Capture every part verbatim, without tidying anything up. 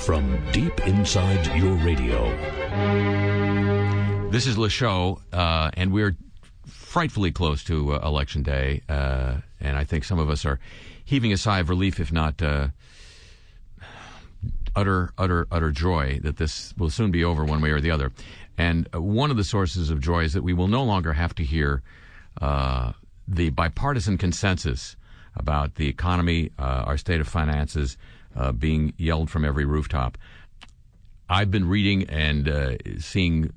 from deep inside your radio. This is Le Show, uh, and we're frightfully close to uh, Election Day, uh, and I think some of us are heaving a sigh of relief, if not uh, utter, utter, utter joy that this will soon be over one way or the other. And uh, one of the sources of joy is that we will no longer have to hear uh, the bipartisan consensus about the economy, uh, our state of finances, uh, being yelled from every rooftop. I've been reading and uh, seeing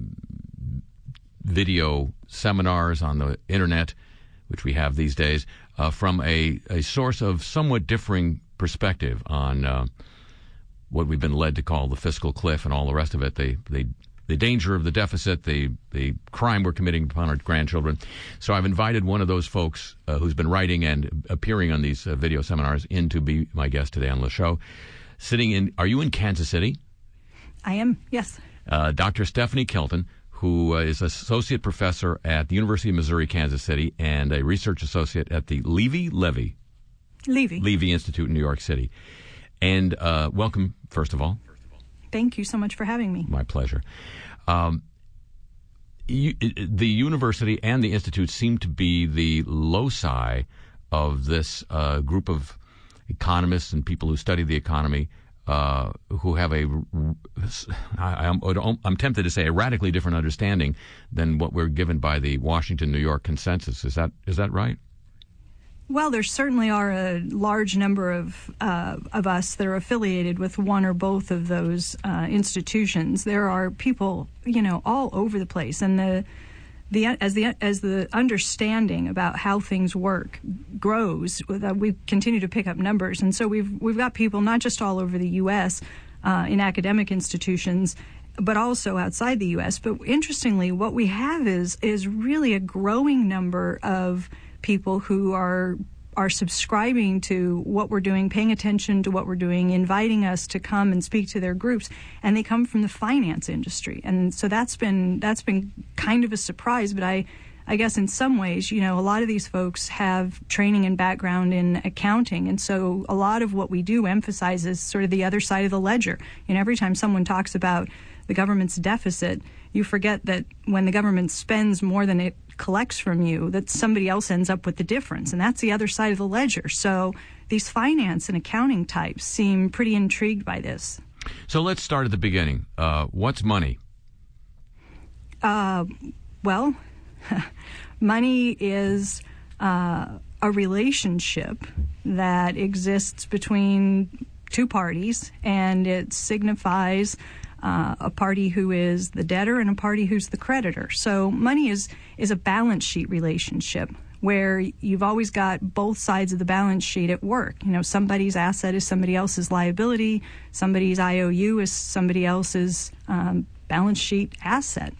video seminars on the internet, which we have these days, uh, from a, a source of somewhat differing perspective on uh, what we've been led to call the fiscal cliff and all the rest of it, the, the, the danger of the deficit, the, the crime we're committing upon our grandchildren. So I've invited one of those folks uh, who's been writing and appearing on these uh, video seminars in to be my guest today on the show. Sitting in, are you in Kansas City? I am, yes. Uh, Doctor Stephanie Kelton, who uh, is associate professor at the University of Missouri, Kansas City, and a research associate at the Levy Levy Levy Levy Institute in New York City. And uh, welcome, first of all. Thank you so much for having me. My pleasure. Um, you, the university and the institute seem to be the loci of this uh, group of economists and people who study the economy, Uh, who have a, I, I'm, I'm tempted to say, a radically different understanding than what we're given by the Washington, New York consensus. Is that is that right? Well, there certainly are a large number of uh, of us that are affiliated with one or both of those uh, institutions. There are people, you know, all over the place, and the the as the as the understanding about how things work grows, we continue to pick up numbers, and so we've we've got people not just all over the U S uh, in academic institutions, but also outside the U S. But interestingly, what we have is is really a growing number of people who are are subscribing to what we're doing, paying attention to what we're doing, inviting us to come and speak to their groups, and they come from the finance industry. And so that's been that's been kind of a surprise, but I I guess in some ways, you know, a lot of these folks have training and background in accounting, and so a lot of what we do emphasizes sort of the other side of the ledger. You know, every time someone talks about the government's deficit, you forget that when the government spends more than it collects from you, that somebody else ends up with the difference, and that's the other side of the ledger. So these finance and accounting types seem pretty intrigued by this. So let's start at the beginning. Uh, what's money? Uh, well, money is uh, a relationship that exists between two parties, and it signifies Uh, a party who is the debtor and a party who's the creditor. So money is is a balance sheet relationship where you've always got both sides of the balance sheet at work. You know, somebody's asset is somebody else's liability, somebody's I O U is somebody else's um, balance sheet asset.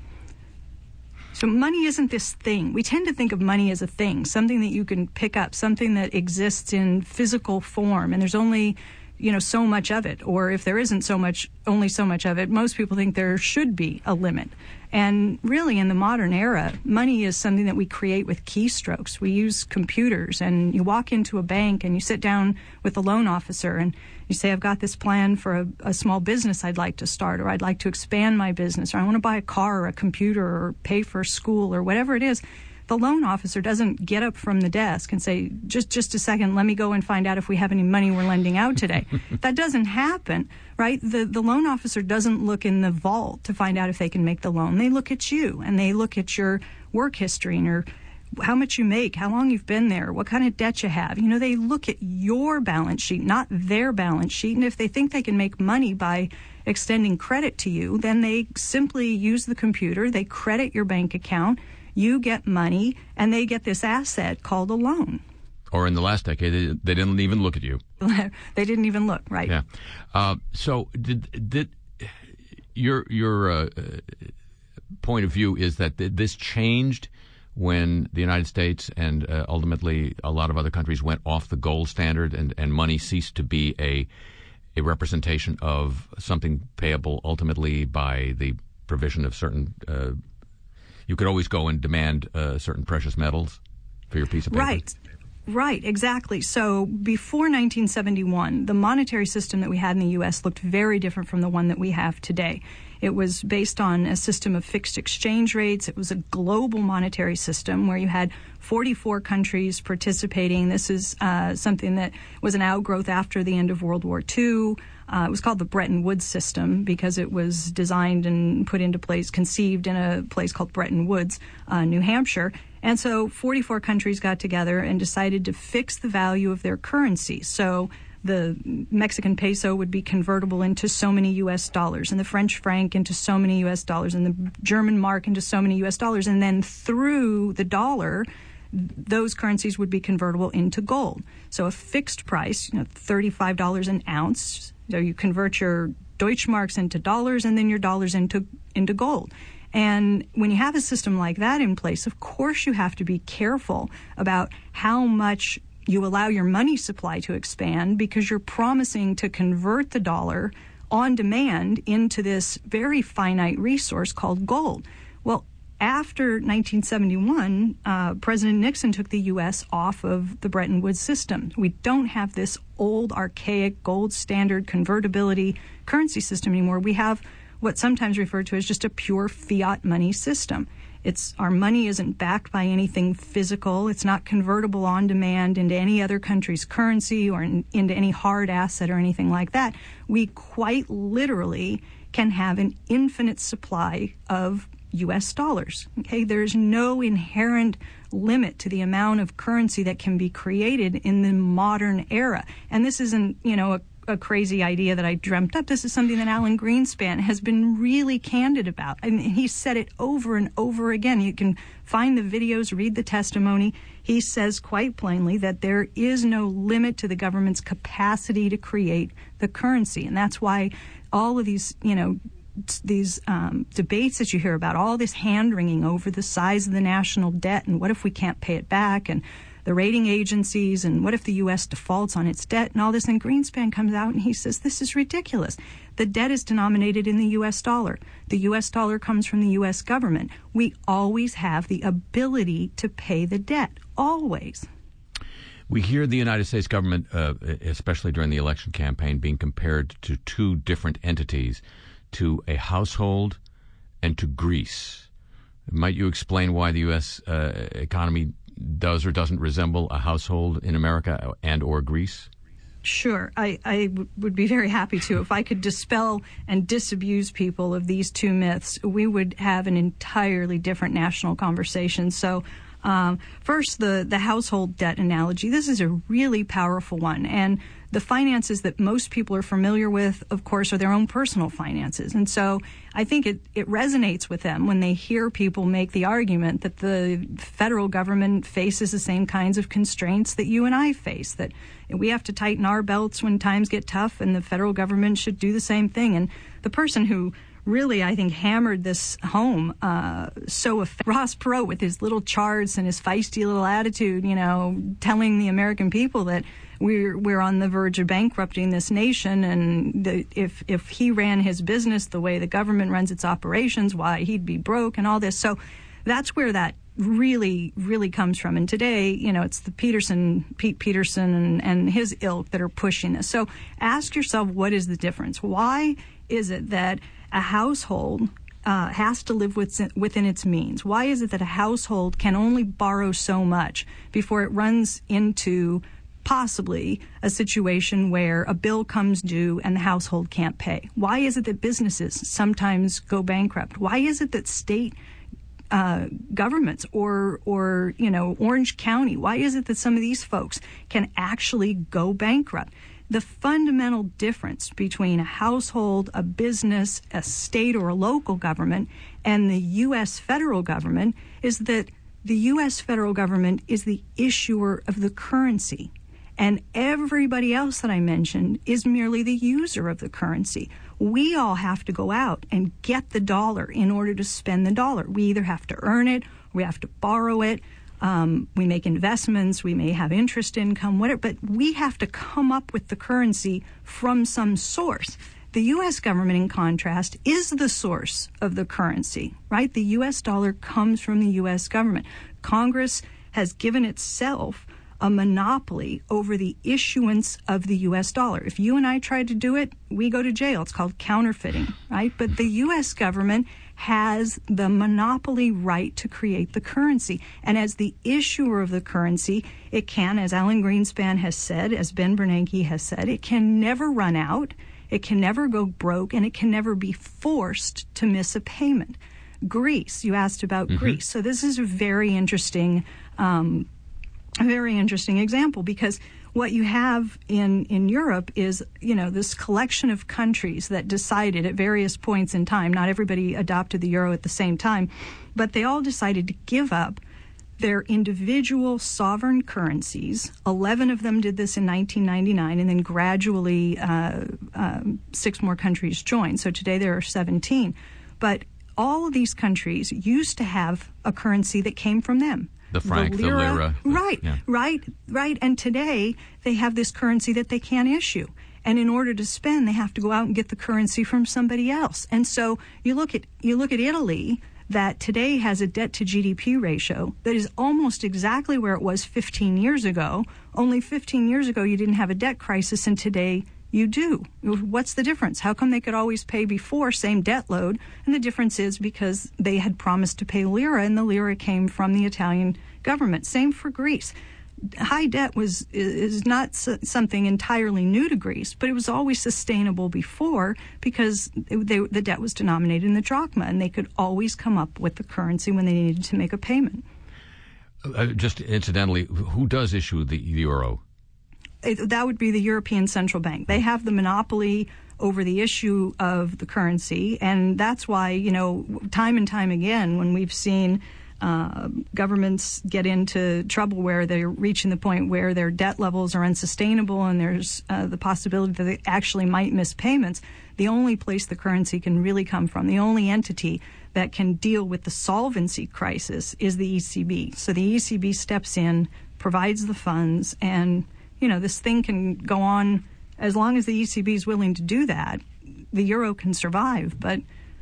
So money isn't this thing. We tend to think of money as a thing, something that you can pick up, something that exists in physical form, and there's only you know, so much of it, or if there isn't so much, only so much of it, most people think there should be a limit. And really, in the modern era, money is something that we create with keystrokes. We use computers, and you walk into a bank and you sit down with the loan officer and you say, I've got this plan for a, a small business I'd like to start, or I'd like to expand my business, or I want to buy a car or a computer or pay for school or whatever it is. The loan officer doesn't get up from the desk and say, just just a second, let me go and find out if we have any money we're lending out today. That doesn't happen, right? The the loan officer doesn't look in the vault to find out if they can make the loan. They look at you, and they look at your work history and your, how much you make, how long you've been there, what kind of debt you have. You know, they look at your balance sheet, not their balance sheet. And if they think they can make money by extending credit to you, then they simply use the computer, they credit your bank account, you get money, and they get this asset called a loan. Or in the last decade, they, they didn't even look at you. They didn't even look, right? Yeah. Uh, so did did your your uh, point of view is that th- this changed when the United States and uh, ultimately a lot of other countries went off the gold standard, and, and money ceased to be a a representation of something payable ultimately by the provision of certain. Uh, you could always go and demand uh, certain precious metals for your piece of paper. Right. Right, exactly. So before nineteen seventy-one, the monetary system that we had in the U S looked very different from the one that we have today. It was based on a system of fixed exchange rates. It was a global monetary system where you had forty-four countries participating. This is uh, something that was an outgrowth after the end of World War Two. Uh, it was called the Bretton Woods system because it was designed and put into place, conceived in a place called Bretton Woods, uh, New Hampshire. And so forty-four countries got together and decided to fix the value of their currency. So the Mexican peso would be convertible into so many U S dollars, and the French franc into so many U S dollars, and the German mark into so many U S dollars. And then through the dollar, those currencies would be convertible into gold. So a fixed price, you know, thirty-five dollars an ounce. So you convert your Deutschmarks into dollars and then your dollars into into gold. And when you have a system like that in place, of course you have to be careful about how much you allow your money supply to expand, because you're promising to convert the dollar on demand into this very finite resource called gold. Well, after nineteen seventy-one, uh, President Nixon took the U S off of the Bretton Woods system. We don't have this old, archaic, gold standard convertibility currency system anymore. We have what's sometimes referred to as just a pure fiat money system. It's our money isn't backed by anything physical. It's not convertible on demand into any other country's currency or in, into any hard asset or anything like that. We quite literally can have an infinite supply of U S dollars. Okay, there's no inherent limit to the amount of currency that can be created in the modern era. And this isn't, you know, a a crazy idea that I dreamt up. This is something that Alan Greenspan has been really candid about. I mean, he said it over and over again. You can find the videos, read the testimony. He says quite plainly that there is no limit to the government's capacity to create the currency. And that's why all of these, you know, these um, debates that you hear about, all this hand-wringing over the size of the national debt and what if we can't pay it back, and the rating agencies, and what if the U S defaults on its debt and all this. And Greenspan comes out and he says, this is ridiculous. The debt is denominated in the U S dollar. The U S dollar comes from the U S government. We always have the ability to pay the debt, always. We hear the United States government, uh, especially during the election campaign, being compared to two different entities, to a household and to Greece. Might you explain why the U S uh, economy does or doesn't resemble a household in America and or Greece? Sure. I, I w- would be very happy to. If I could dispel and disabuse people of these two myths, we would have an entirely different national conversation. So um, first, the, the household debt analogy. This is a really powerful one. And the finances that most people are familiar with, of course, are their own personal finances. And so I think it, it resonates with them when they hear people make the argument that the federal government faces the same kinds of constraints that you and I face, that we have to tighten our belts when times get tough, and the federal government should do the same thing. And the person who really, I think, hammered this home uh, so effectively, Ross Perot, with his little charts and his feisty little attitude, you know, telling the American people that we're we're on the verge of bankrupting this nation, and the, if if he ran his business the way the government runs its operations, why, he'd be broke and all this. So that's where that really, really comes from. And today, you know, it's the Peterson, Pete Peterson and, and his ilk that are pushing this. So ask yourself, what is the difference? Why is it that a household uh, has to live within, within its means? Why is it that a household can only borrow so much before it runs into possibly a situation where a bill comes due and the household can't pay? Why is it that businesses sometimes go bankrupt? Why is it that state uh, governments or, or, you know, Orange County, why is it that some of these folks can actually go bankrupt? The fundamental difference between a household, a business, a state or a local government, and the U S federal government is that the U S federal government is the issuer of the currency, and everybody else that I mentioned is merely the user of the currency. We all have to go out and get the dollar in order to spend the dollar. We either have to earn it, or we have to borrow it. Um, we make investments, we may have interest income, whatever, but we have to come up with the currency from some source. The U S government, in contrast, is the source of the currency, right? The U S dollar comes from the U S government. Congress has given itself a monopoly over the issuance of the U S dollar. If you and I tried to do it, we go to jail. It's called counterfeiting, right? But the U S government has the monopoly right to create the currency. And as the issuer of the currency, it can, as Alan Greenspan has said, as Ben Bernanke has said, it can never run out, it can never go broke, and it can never be forced to miss a payment. Greece, you asked about mm-hmm. Greece. So this is a very interesting um, a very interesting example, because what you have in, in Europe is, you know, this collection of countries that decided at various points in time, not everybody adopted the euro at the same time, but they all decided to give up their individual sovereign currencies. Eleven of them did this in nineteen ninety-nine, and then gradually uh, um, six more countries joined. So today there are seventeen. But all of these countries used to have a currency that came from them. The franc, the lira. The lira. Right, yeah. right, right. And today they have this currency that they can't issue. And in order to spend, they have to go out and get the currency from somebody else. And so you look at you look at Italy, that today has a debt to G D P ratio that is almost exactly where it was fifteen years ago. Only fifteen years ago you didn't have a debt crisis, and today you do. What's the difference? How come they could always pay before, same debt load? And the difference is because they had promised to pay lira, and the lira came from the Italian government. Same for Greece. High debt was is not something entirely new to Greece, but it was always sustainable before, because it, they, the debt was denominated in the drachma, and they could always come up with the currency when they needed to make a payment. Uh, just incidentally, who does issue the, the euro? It, that would be the European Central Bank. They have the monopoly over the issue of the currency, and that's why, you know, time and time again, when we've seen uh, governments get into trouble where they're reaching the point where their debt levels are unsustainable and there's uh, the possibility that they actually might miss payments, the only place the currency can really come from, the only entity that can deal with the solvency crisis, is the E C B. So the E C B steps in, provides the funds, and you know, this thing can go on as long as the E C B is willing to do that. The euro can survive, but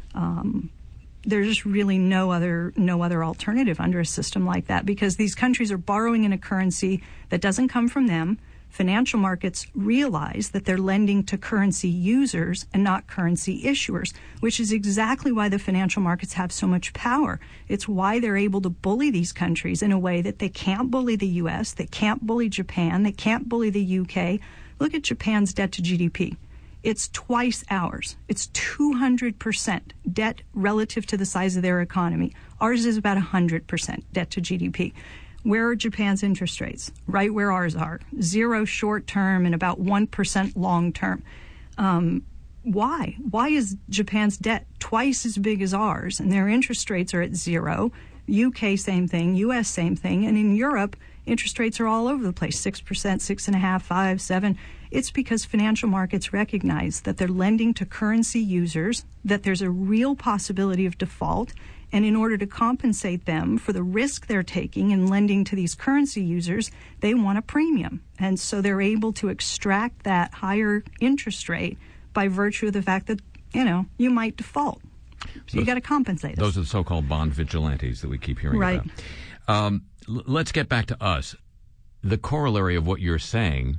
um, there's just really no other no other alternative under a system like that, because these countries are borrowing in a currency that doesn't come from them. Financial markets realize that they're lending to currency users and not currency issuers, which is exactly why the financial markets have so much power. It's why they're able to bully these countries in a way that they can't bully the U S, they can't bully Japan, they can't bully the U K. Look at Japan's debt to G D P. It's twice ours. It's two hundred percent debt relative to the size of their economy. Ours is about one hundred percent debt to G D P. Where are Japan's interest rates? Right where ours are. Zero short term and about one percent long term. Um, why? Why is Japan's debt twice as big as ours and their interest rates are at zero? U K, same thing. U S, same thing. And in Europe, interest rates are all over the place, six percent, six point five, five, seven. It's because financial markets recognize that they're lending to currency users, that there's a real possibility of default, and in order to compensate them for the risk they're taking in lending to these currency users, they want a premium. And so they're able to extract that higher interest rate by virtue of the fact that, you know, you might default. So those, you got to compensate us. Those are the so-called bond vigilantes that we keep hearing right. about. Um, l- let's get back to us. The corollary of what you're saying,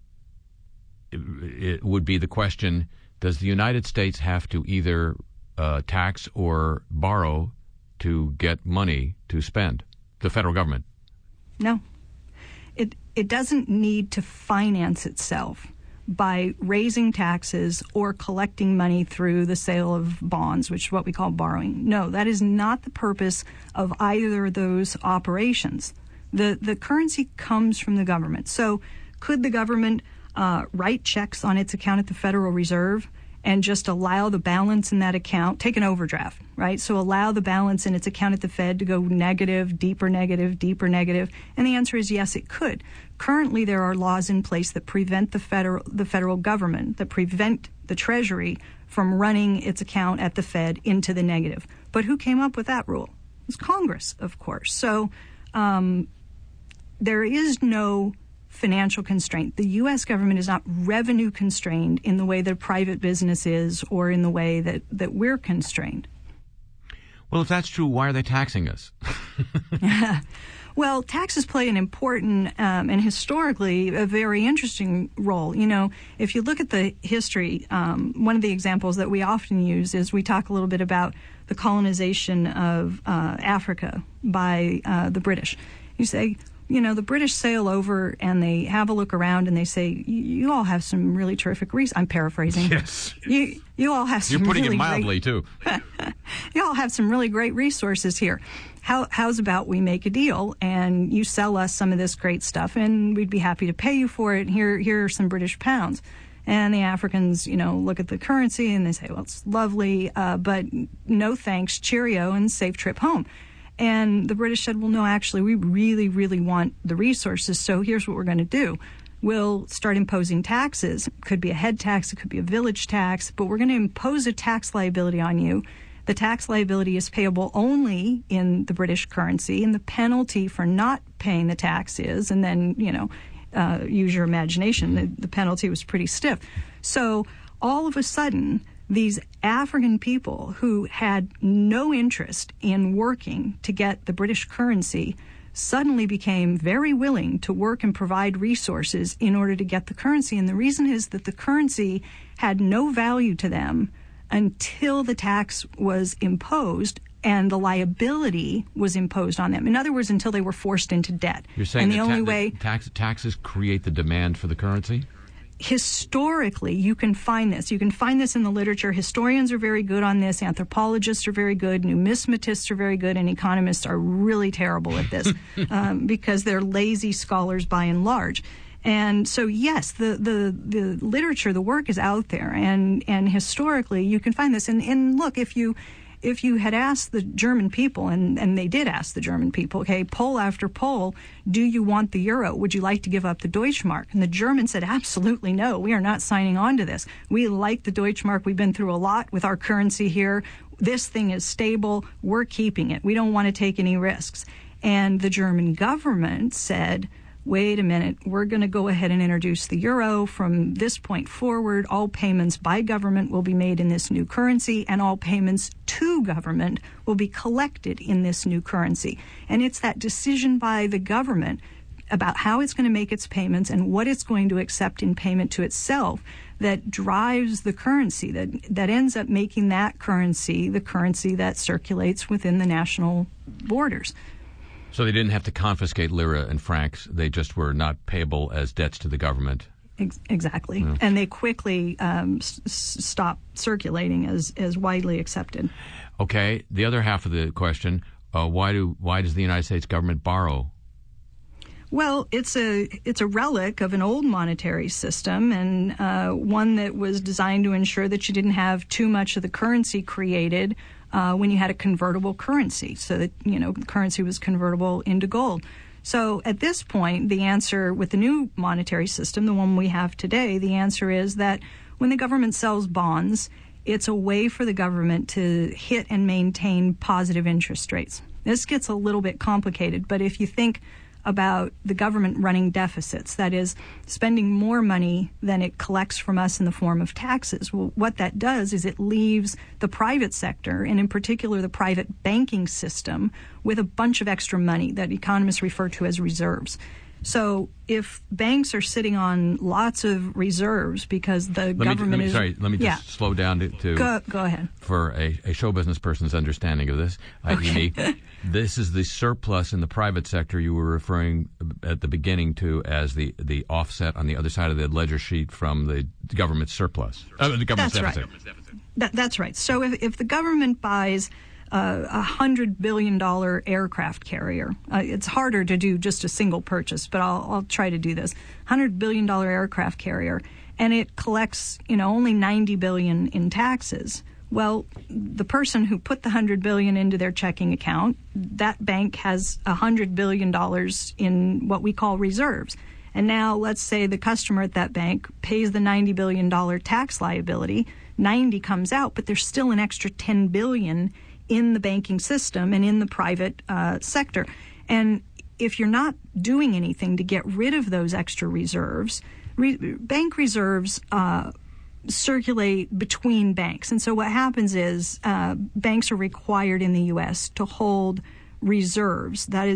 it, it would be the question, does the United States have to either Uh, tax or borrow to get money to spend? The federal government? No. It it doesn't need to finance itself by raising taxes or collecting money through the sale of bonds, which is what we call borrowing. No, that is not the purpose of either of those operations. The, the currency comes from the government. So could the government uh, write checks on its account at the Federal Reserve and just allow the balance in that account, take an overdraft, right? So allow the balance in its account at the Fed to go negative, deeper negative, deeper negative. And the answer is yes, it could. Currently, there are laws in place that prevent the federal the federal government, that prevent the Treasury from running its account at the Fed into the negative. But who came up with that rule? It was Congress, of course. So um, there is no financial constraint. The U S government is not revenue constrained in the way that private business is, or in the way that, that we're constrained. Well, if that's true, why are they taxing us? Well, taxes play an important um, and historically a very interesting role. You know, if you look at the history, um, one of the examples that we often use is we talk a little bit about the colonization of uh, Africa by uh, the British. You say, you know, the British sail over and they have a look around and they say, you all have some really terrific reasons. I'm paraphrasing. Yes. You you all have some You're putting really it mildly, great, too. You all have some really great resources here. How, how's about we make a deal and you sell us some of this great stuff and we'd be happy to pay you for it. Here, here are some British pounds. And the Africans, you know, look at the currency and they say, well, it's lovely, uh, but no thanks, cheerio, and safe trip home. And the British said, well, no, actually, we really, really want the resources, so here's what we're going to do. We'll start imposing taxes. It could be a head tax, it could be a village tax, but we're going to impose a tax liability on you. The tax liability is payable only in the British currency, and the penalty for not paying the tax is, and then, you know, uh, use your imagination, the, the penalty was pretty stiff. So all of a sudden, these African people who had no interest in working to get the British currency suddenly became very willing to work and provide resources in order to get the currency. And the reason is that the currency had no value to them until the tax was imposed and the liability was imposed on them. In other words, until they were forced into debt. You're saying and the that only ta- way tax, taxes create the demand for the currency? Historically, you can find this. You can find this in the literature. Historians are very good on this. Anthropologists are very good. Numismatists are very good. And economists are really terrible at this um, because they're lazy scholars by and large. And so, yes, the, the, the literature, the work is out there. And, and historically, you can find this. And, and look, if you... If you had asked the German people, and, and they did ask the German people, okay, poll after poll, do you want the euro? Would you like to give up the Deutschmark? And the Germans said, absolutely no. We are not signing on to this. We like the Deutschmark. We've been through a lot with our currency here. This thing is stable. We're keeping it. We don't want to take any risks. And the German government said, wait a minute, we're going to go ahead and introduce the euro. From this point forward, all payments by government will be made in this new currency, and all payments to government will be collected in this new currency. And it's that decision by the government about how it's going to make its payments and what it's going to accept in payment to itself that drives the currency, that, that ends up making that currency the currency that circulates within the national borders. So they didn't have to confiscate lira and francs. They just were not payable as debts to the government. Ex- exactly. Yeah. And they quickly um, s- stopped circulating as, as widely accepted. Okay. The other half of the question, uh, why do why does the United States government borrow? Well, it's a it's a relic of an old monetary system, and uh, one that was designed to ensure that you didn't have too much of the currency created Uh, when you had a convertible currency, so that, you know, the currency was convertible into gold. So at this point, the answer with the new monetary system, the one we have today, the answer is that when the government sells bonds, it's a way for the government to hit and maintain positive interest rates. This gets a little bit complicated, but if you think about the government running deficits, that is, spending more money than it collects from us in the form of taxes. Well, what that does is it leaves the private sector, and in particular the private banking system, with a bunch of extra money that economists refer to as reserves. So if banks are sitting on lots of reserves because the let government me, let me, is... Sorry, let me just yeah. slow down to... to go, go ahead. For a, a show business person's understanding of this, Okay. This is the surplus in the private sector you were referring at the beginning to as the, the offset on the other side of the ledger sheet from the government surplus. Uh, the government That's deficit. right. That, that's right. So if, if the government buys uh, a hundred billion dollar aircraft carrier, uh, it's harder to do just a single purchase, but I'll, I'll try to do this. Hundred billion dollar aircraft carrier, and it collects, you know, only ninety billion in taxes. Well, the person who put the hundred billion into their checking account, that bank has a hundred billion dollars in what we call reserves. And now let's say the customer at that bank pays the ninety billion dollars tax liability. ninety comes out, but there's still an extra ten billion dollars in the banking system and in the private uh, sector. And if you're not doing anything to get rid of those extra reserves, re- bank reserves uh, circulate between banks. And so what happens is uh, banks are required in the U S to hold reserves. That is,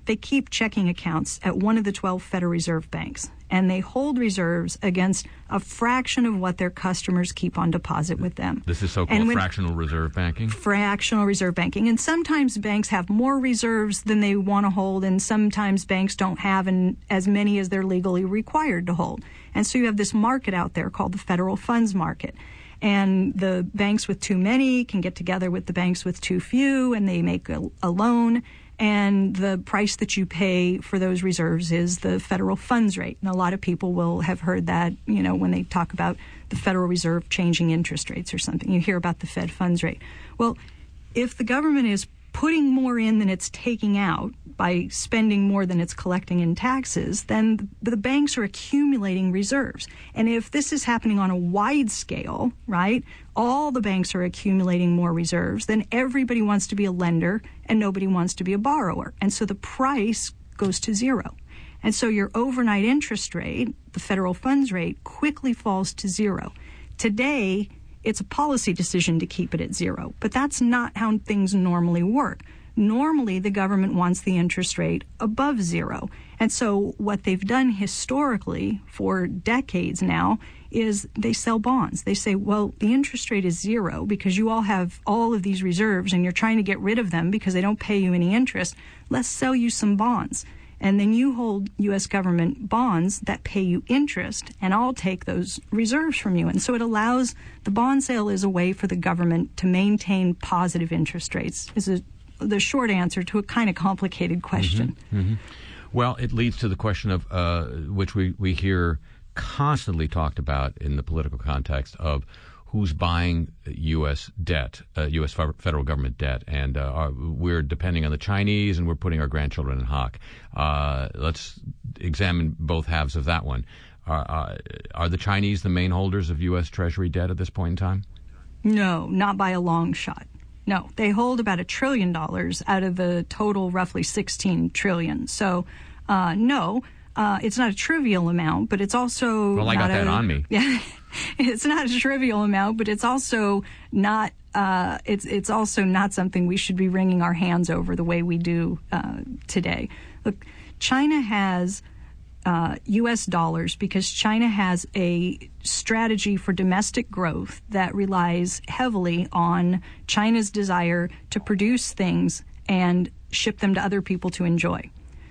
they keep checking accounts at one of the twelve Federal Reserve banks, and they hold reserves against a fraction of what their customers keep on deposit with them. This is so-called fractional reserve banking? Fractional reserve banking. And sometimes banks have more reserves than they want to hold, and sometimes banks don't have an, as many as they're legally required to hold. And so you have this market out there called the federal funds market. And the banks with too many can get together with the banks with too few, and they make a, a loan. And the price that you pay for those reserves is the federal funds rate. And a lot of people will have heard that, you know, when they talk about the Federal Reserve changing interest rates or something. You hear about the Fed funds rate. Well, if the government is putting more in than it's taking out by spending more than it's collecting in taxes, then the banks are accumulating reserves. And if this is happening on a wide scale, right, all the banks are accumulating more reserves, then everybody wants to be a lender and nobody wants to be a borrower. And so the price goes to zero. And so your overnight interest rate, the federal funds rate, quickly falls to zero. Today, it's a policy decision to keep it at zero, but that's not how things normally work. Normally, the government wants the interest rate above zero. And so what they've done historically for decades now is they sell bonds. They say, well, the interest rate is zero because you all have all of these reserves and you're trying to get rid of them because they don't pay you any interest. Let's sell you some bonds. And then you hold U S government bonds that pay you interest, and I'll take those reserves from you. And so it allows, the bond sale is a way for the government to maintain positive interest rates, is a, the short answer to a kind of complicated question. Mm-hmm, mm-hmm. Well, it leads to the question of, uh, which we, we hear constantly talked about in the political context of who's buying U S debt, uh, U S federal government debt, and uh, are, we're depending on the Chinese, and we're putting our grandchildren in hock. Uh, let's examine both halves of that one. Uh, uh, are the Chinese the main holders of U S Treasury debt at this point in time? No, not by a long shot. No, they hold about a trillion dollars out of the total roughly sixteen trillion. So, uh, no. Uh, it's not a trivial amount, but it's also well. I not got that a, on me. Yeah, it's not a trivial amount, but it's also not. Uh, it's it's also not something we should be wringing our hands over the way we do uh, today. Look, China has uh, U S dollars because China has a strategy for domestic growth that relies heavily on China's desire to produce things and ship them to other people to enjoy.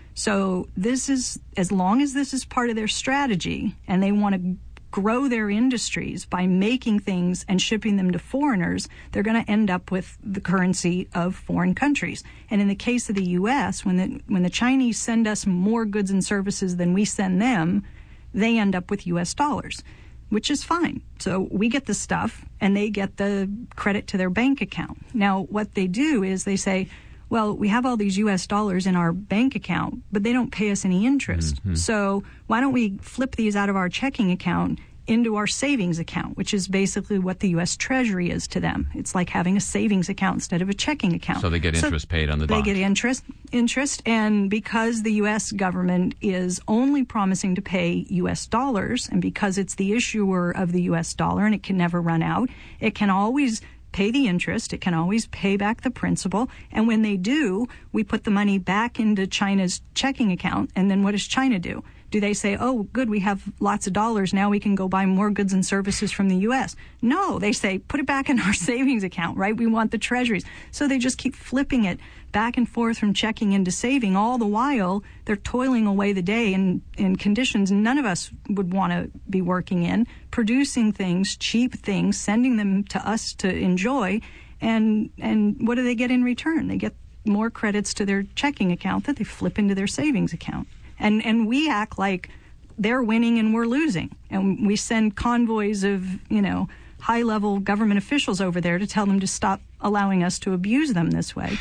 So this is, as long as this is part of their strategy and they want to grow their industries by making things and shipping them to foreigners, they're going to end up with the currency of foreign countries. And in the case of the U S, when the, when the Chinese send us more goods and services than we send them, they end up with U S dollars, which is fine. So we get the stuff and they get the credit to their bank account. Now, what they do is they say, well, we have all these U S dollars in our bank account, but they don't pay us any interest. Mm-hmm. So why don't we flip these out of our checking account into our savings account, which is basically what the U S Treasury is to them. It's like having a savings account instead of a checking account. So they get interest so paid on the bonds. They get interest, interest, and because the U S government is only promising to pay U S dollars, and because it's the issuer of the U S dollar and it can never run out, it can always pay the interest, it can always pay back the principal, and when they do, we put the money back into China's checking account, and then what does China do? Do they say, oh, good, we have lots of dollars, now we can go buy more goods and services from the U S? No, they say, put it back in our savings account, right? We want the treasuries. So they just keep flipping it back and forth from checking into saving. All the while, they're toiling away the day in, in conditions none of us would want to be working in, producing things, cheap things, sending them to us to enjoy. And, and what do they get in return? They get more credits to their checking account that they flip into their savings account. And and we act like they're winning and we're losing. And we send convoys of, you know, high-level government officials over there to tell them to stop allowing us to abuse them this way.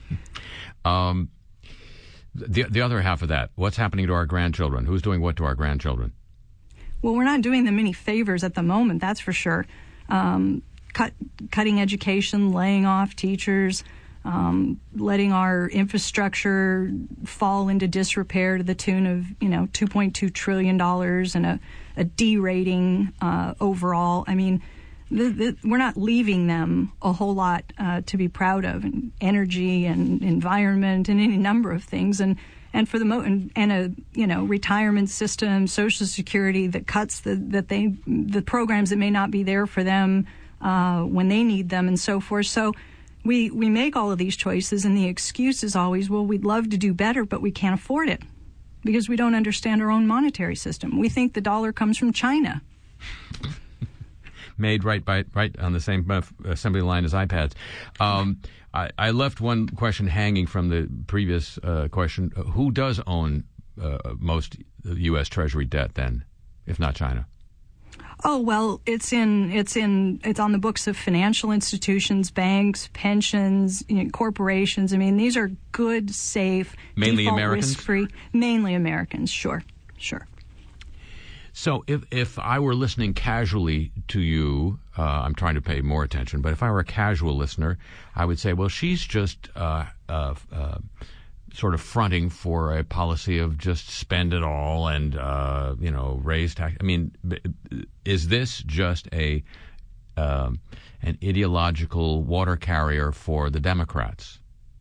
Um, the the other half of that, what's happening to our grandchildren? Who's doing what to our grandchildren? Well, we're not doing them any favors at the moment, that's for sure. Um, cut, cutting education, laying off teachers, Um, letting our infrastructure fall into disrepair to the tune of, you know, two point two trillion dollars and a, a D rating uh, overall. I mean, the, the, we're not leaving them a whole lot uh, to be proud of, in energy and environment and any number of things. And, and for the mo- and, and a you know retirement system, Social Security that cuts the that they the programs that may not be there for them uh, when they need them, and so forth. So we we make all of these choices, and the excuse is always, well, we'd love to do better, but we can't afford it because we don't understand our own monetary system. We think the dollar comes from China. Made right by right on the same assembly line as iPads. Um, I, I left one question hanging from the previous uh, question. Who does own uh, most U S Treasury debt then, if not China? Oh, well, it's in it's in it's on the books of financial institutions, banks, pensions, you know, corporations. I mean, these are good, safe, mainly default, Americans, risk-free, mainly Americans. Sure, sure. So if if I were listening casually to you, uh, I'm trying to pay more attention, but if I were a casual listener, I would say, well, she's just uh, uh, uh, sort of fronting for a policy of just spend it all and, uh, you know, raise tax. I mean, is this just a um, an ideological water carrier for the Democrats?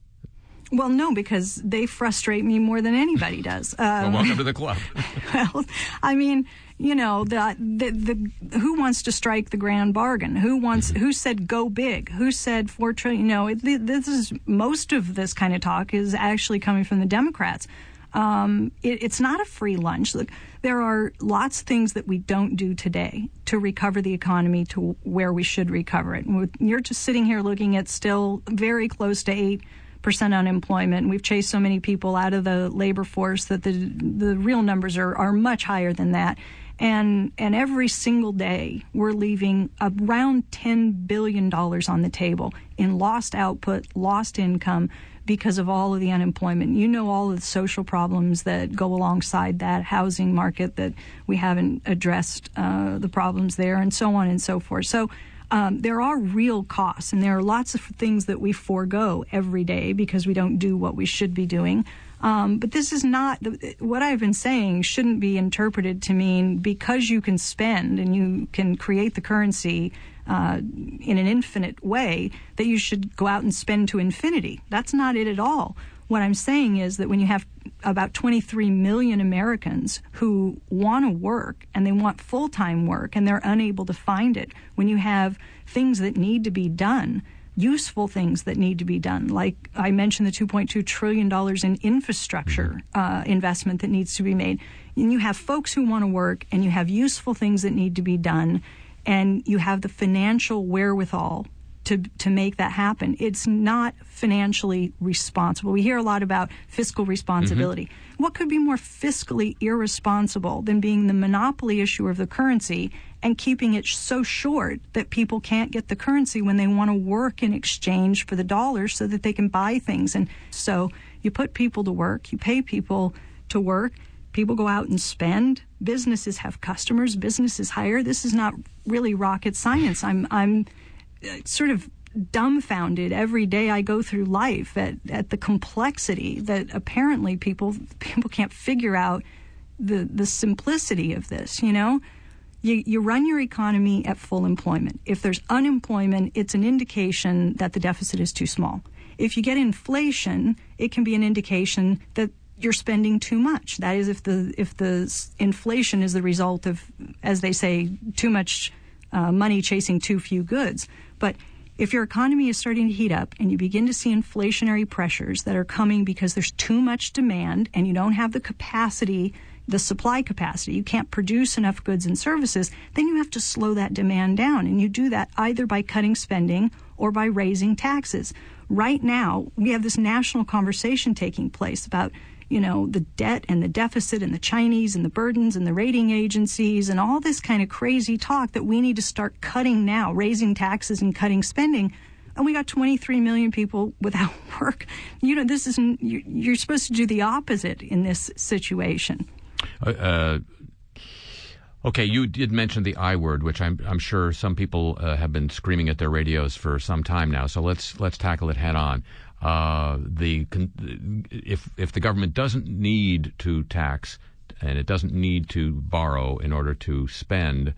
Well, no, because they frustrate me more than anybody does. Um, well, welcome to the club. Well, I mean, you know, the, the the who wants to strike the grand bargain? Who wants? Mm-hmm. Who said go big? Who said four trillion? You know, it, this is most of this kind of talk is actually coming from the Democrats. Um, it, it's not a free lunch. Look, there are lots of things that we don't do today to recover the economy to where we should recover it. And you're just sitting here looking at still very close to eight percent unemployment. We've chased so many people out of the labor force that the the real numbers are, are much higher than that. And and every single day we're leaving around ten billion dollars on the table in lost output, lost income because of all of the unemployment. You know, all of the social problems that go alongside that, housing market that we haven't addressed, uh, the problems there, and so on and so forth. So Um, there are real costs, and there are lots of things that we forego every day because we don't do what we should be doing. Um, but this is not, what I've been saying shouldn't be interpreted to mean because you can spend and you can create the currency uh, in an infinite way that you should go out and spend to infinity. That's not it at all. What I'm saying is that when you have about twenty-three million Americans who want to work and they want full-time work and they're unable to find it, when you have things that need to be done, useful things that need to be done, like I mentioned the two point two trillion dollars in infrastructure uh, investment that needs to be made, and you have folks who want to work and you have useful things that need to be done, and you have the financial wherewithal to to make that happen. It's not financially responsible. We hear a lot about fiscal responsibility. Mm-hmm. What could be more fiscally irresponsible than being the monopoly issuer of the currency and keeping it so short that people can't get the currency when they want to work in exchange for the dollars so that they can buy things? And so you put people to work, you pay people to work, people go out and spend, businesses have customers, businesses hire. This is not really rocket science. I'm I'm sort of dumbfounded every day I go through life at, at the complexity that apparently people people can't figure out the the simplicity of this. You know, you you run your economy at full employment. If there's unemployment, it's an indication that the deficit is too small. If you get inflation, it can be an indication that you're spending too much. That is, if the if the inflation is the result of, as they say, too much uh, money chasing too few goods. But if your economy is starting to heat up and you begin to see inflationary pressures that are coming because there's too much demand and you don't have the capacity, the supply capacity, you can't produce enough goods and services, then you have to slow that demand down. And you do that either by cutting spending or by raising taxes. Right now, we have this national conversation taking place about, you know, the debt and the deficit and the Chinese and the burdens and the rating agencies and all this kind of crazy talk that we need to start cutting now, raising taxes and cutting spending. And we got twenty-three million people without work. You know, this isn't, you're supposed to do the opposite in this situation. Uh, uh, okay, you did mention the I word, which I'm, I'm sure some people uh, have been screaming at their radios for some time now. So let's let's tackle it head on. Uh, the if if the government doesn't need to tax and it doesn't need to borrow in order to spend,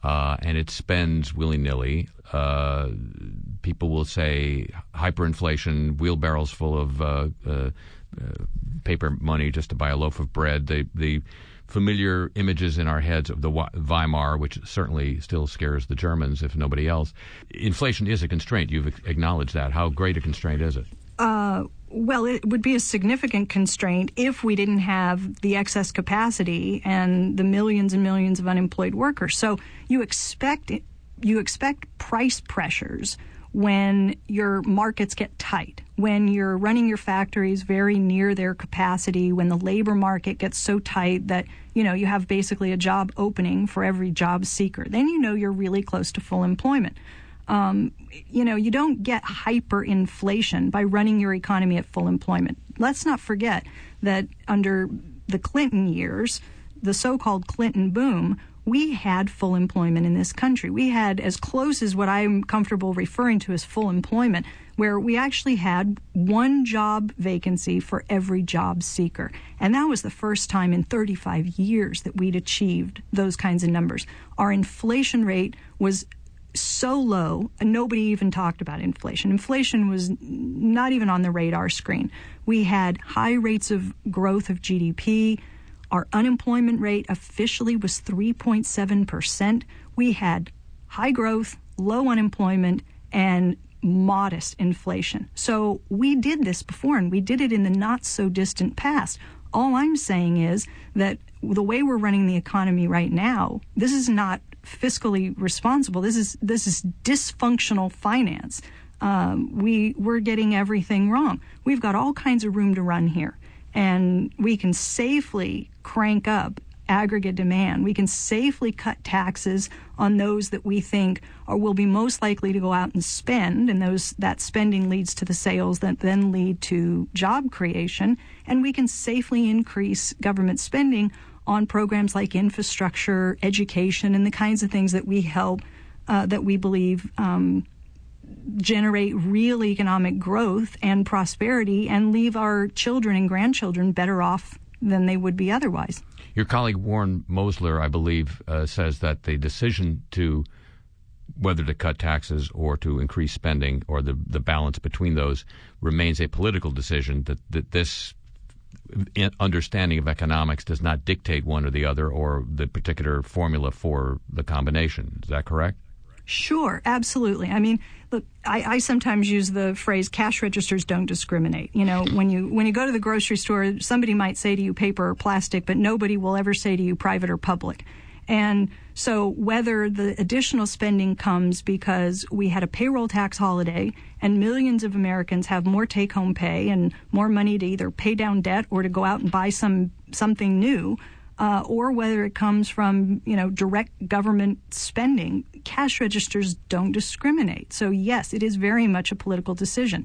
uh, and it spends willy-nilly. Uh, people will say hyperinflation, wheelbarrows full of uh, uh, uh, paper money just to buy a loaf of bread. The, the familiar images in our heads of the Weimar, which certainly still scares the Germans, if nobody else. Inflation is a constraint. You've acknowledged that. How great a constraint is it? Uh, well, it would be a significant constraint if we didn't have the excess capacity and the millions and millions of unemployed workers. So you expect you expect price pressures when your markets get tight, when you're running your factories very near their capacity, when the labor market gets so tight that, you know, you have basically a job opening for every job seeker. Then you know you're really close to full employment. Um, you know, you don't get hyperinflation by running your economy at full employment. Let's not forget that under the Clinton years, the so-called Clinton boom, we had full employment in this country. We had as close as what I'm comfortable referring to as full employment, where we actually had one job vacancy for every job seeker. And that was the first time in thirty-five years that we'd achieved those kinds of numbers. Our inflation rate was so low, and nobody even talked about inflation. Inflation was not even on the radar screen. We had high rates of growth of G D P. Our unemployment rate officially was three point seven percent. We had high growth, low unemployment, and modest inflation. So we did this before, and we did it in the not-so-distant past. All I'm saying is that the way we're running the economy right now, this is not fiscally responsible. This is this is dysfunctional finance. Um, we we're getting everything wrong. We've got all kinds of room to run here, and we can safely crank up aggregate demand. We can safely cut taxes on those that we think are will be most likely to go out and spend, and those that spending leads to the sales that then lead to job creation. And we can safely increase government spending on programs like infrastructure, education, and the kinds of things that we help, uh, that we believe um, generate real economic growth and prosperity and leave our children and grandchildren better off than they would be otherwise. Your colleague Warren Mosler, I believe, uh, says that the decision to whether to cut taxes or to increase spending, or the, the balance between those, remains a political decision, that, that this understanding of economics does not dictate one or the other or the particular formula for the combination. Is that correct? Sure, absolutely. I mean, look, I, I sometimes use the phrase cash registers don't discriminate. You know, when you when you go to the grocery store, somebody might say to you paper or plastic, but nobody will ever say to you private or public. And so whether the additional spending comes because we had a payroll tax holiday and millions of Americans have more take-home pay and more money to either pay down debt or to go out and buy some something new, Uh, or whether it comes from, you know, direct government spending, cash registers don't discriminate. So, yes, it is very much a political decision.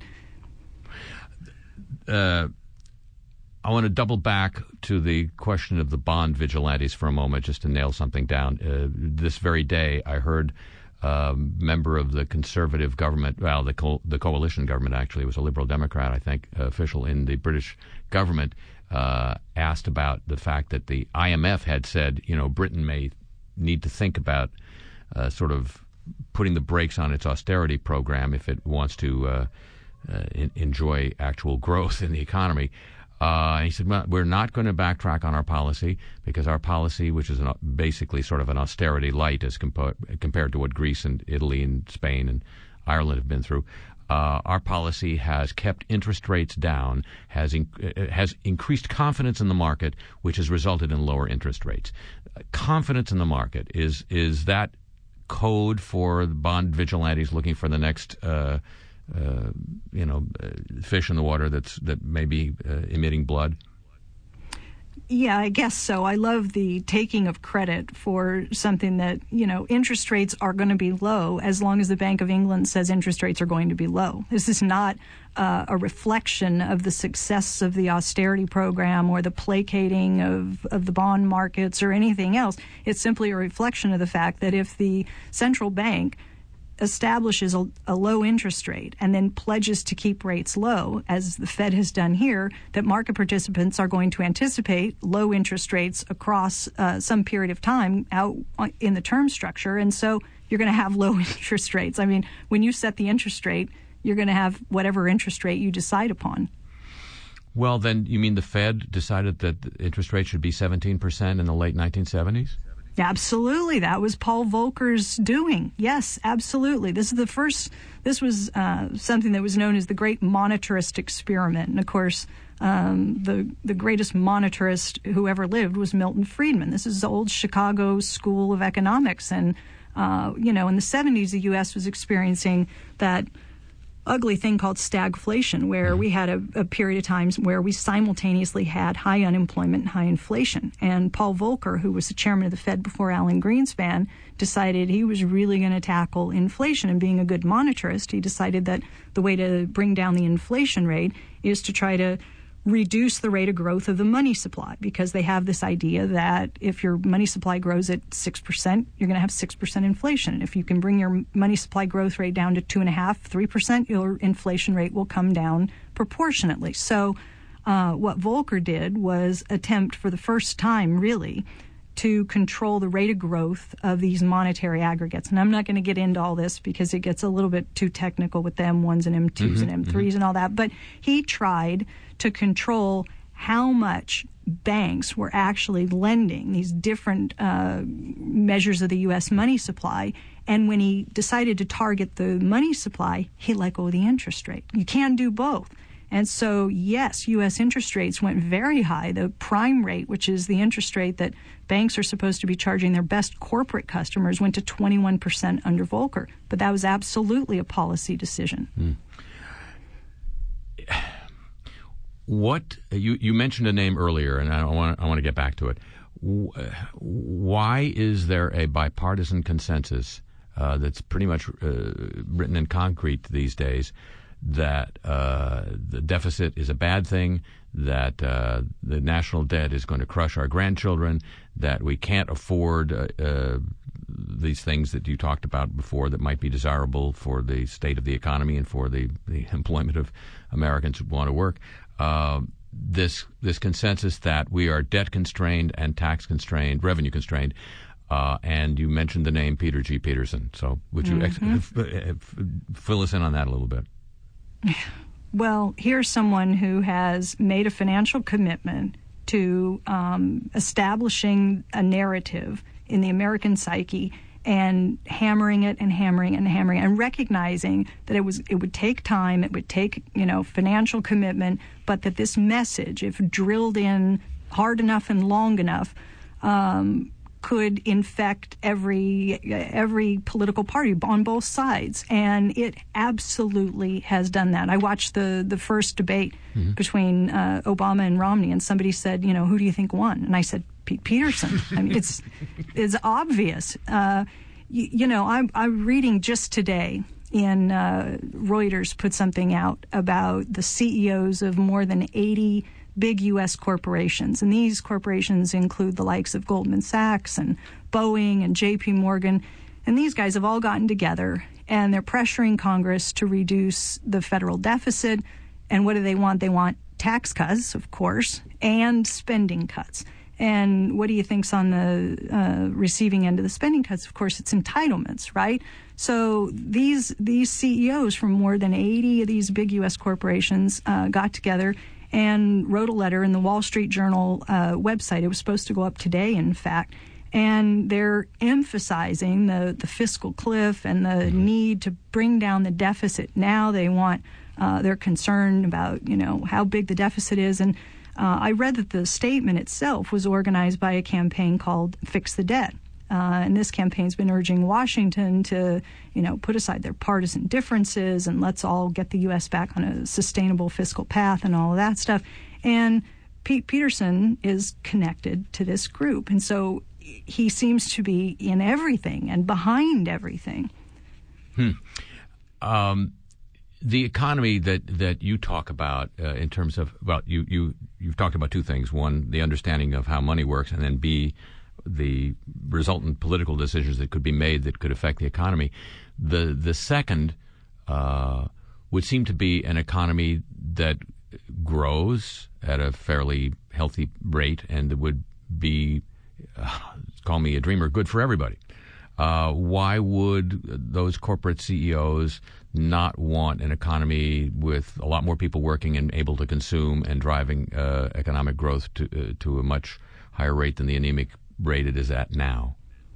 Uh, I want to double back to the question of the bond vigilantes for a moment, just to nail something down. Uh, this very day, I heard a member of the conservative government, well, the, co- the coalition government, actually, it was a Liberal Democrat, I think, uh, official in the British government, Uh, asked about the fact that the I M F had said, you know, Britain may need to think about uh, sort of putting the brakes on its austerity program if it wants to uh, uh, in, enjoy actual growth in the economy. Uh, he said, well, we're not going to backtrack on our policy because our policy, which is an, basically sort of an austerity light as compa- compared to what Greece and Italy and Spain and Ireland have been through, Uh, our policy has kept interest rates down, has in, uh, has increased confidence in the market, which has resulted in lower interest rates. Uh, confidence in the market, is is that code for bond vigilantes looking for the next uh, uh, you know uh, fish in the water that's that may be uh, emitting blood? Yeah, I guess so. I love the taking of credit for something that, you know, interest rates are going to be low as long as the Bank of England says interest rates are going to be low. This is not uh, a reflection of the success of the austerity program or the placating of, of the bond markets or anything else. It's simply a reflection of the fact that if the central bank establishes a, a low interest rate and then pledges to keep rates low, as the Fed has done here, that market participants are going to anticipate low interest rates across uh, some period of time out in the term structure. And so you're going to have low interest rates. I mean, when you set the interest rate, you're going to have whatever interest rate you decide upon. Well, then you mean the Fed decided that the interest rate should be seventeen percent in the late nineteen seventies? Absolutely. That was Paul Volcker's doing. Yes, absolutely. This is the first, this was uh, something that was known as the Great Monetarist Experiment. And of course, um, the, the greatest monetarist who ever lived was Milton Friedman. This is the old Chicago School of Economics. And, uh, you know, in the seventies, the U S was experiencing that ugly thing called stagflation, where we had a, a period of times where we simultaneously had high unemployment and high inflation. And Paul Volcker, who was the chairman of the Fed before Alan Greenspan, decided he was really going to tackle inflation. And being a good monetarist, he decided that the way to bring down the inflation rate is to try to reduce the rate of growth of the money supply, because they have this idea that if your money supply grows at six percent, you're going to have six percent inflation. And if you can bring your money supply growth rate down to two point five, three percent, your inflation rate will come down proportionately. So uh, what Volcker did was attempt for the first time, really, to control the rate of growth of these monetary aggregates. And I'm not going to get into all this because it gets a little bit too technical with the M ones and M twos mm-hmm, and M threes mm-hmm. and all that. But he tried to control how much banks were actually lending, these different uh, measures of the U S money supply. And when he decided to target the money supply, he let go of the interest rate. You can do both. And so, yes, U S interest rates went very high. The prime rate, which is the interest rate that banks are supposed to be charging their best corporate customers, went to twenty-one percent under Volcker. But that was absolutely a policy decision. Hmm. What you, you mentioned a name earlier, and I want I want to get back to it. Why is there a bipartisan consensus uh, that's pretty much uh, written in concrete these days that uh, the deficit is a bad thing, that uh, the national debt is going to crush our grandchildren, that we can't afford uh, uh, these things that you talked about before that might be desirable for the state of the economy and for the, the employment of Americans who want to work? Uh, this this consensus that we are debt constrained and tax constrained, revenue constrained, uh, and you mentioned the name Peter G. Peterson. So would you mm-hmm. ex- f- fill us in on that a little bit? Well, here's someone who has made a financial commitment to um, establishing a narrative in the American psyche and hammering it and hammering it and hammering it and recognizing that it was it would take time, it would take, you know, financial commitment, but that this message, if drilled in hard enough and long enough, um, could infect every every political party on both sides. And it absolutely has done that. I watched the, the first debate mm-hmm. between uh, Obama and Romney, and somebody said, you know, who do you think won? And I said, Pete Peterson. I mean, it's it's obvious. Uh, you, you know, I'm, I'm reading just today in uh, Reuters put something out about the C E Os of more than eighty big U S corporations. And these corporations include the likes of Goldman Sachs and Boeing and J P Morgan. And these guys have all gotten together, and they're pressuring Congress to reduce the federal deficit. And what do they want? They want tax cuts, of course, and spending cuts. And what do you think's on the uh, receiving end of the spending cuts? Of course, it's entitlements, right? So these these C E Os from more than eighty of these big U S corporations uh, got together and wrote a letter in the Wall Street Journal uh, website. It was supposed to go up today, in fact. And they're emphasizing the, the fiscal cliff and the mm-hmm. need to bring down the deficit. Now they want, uh, they're concerned about, you know, how big the deficit is. And uh, I read that the statement itself was organized by a campaign called Fix the Debt. Uh, and this campaign's been urging Washington to, you know, put aside their partisan differences and let's all get the U S back on a sustainable fiscal path and all of that stuff. And Pete Peterson is connected to this group. And so he seems to be in everything and behind everything. Hmm. Um, the economy that, that you talk about uh, in terms of, well, you, you, you've talked about two things. One, the understanding of how money works, and then B, the resultant political decisions that could be made that could affect the economy. The the second uh, would seem to be an economy that grows at a fairly healthy rate and that would be, uh, call me a dreamer, good for everybody. Uh, why would those corporate C E Os not want an economy with a lot more people working and able to consume and driving uh, economic growth to uh, to a much higher rate than the anemic rate it is at now?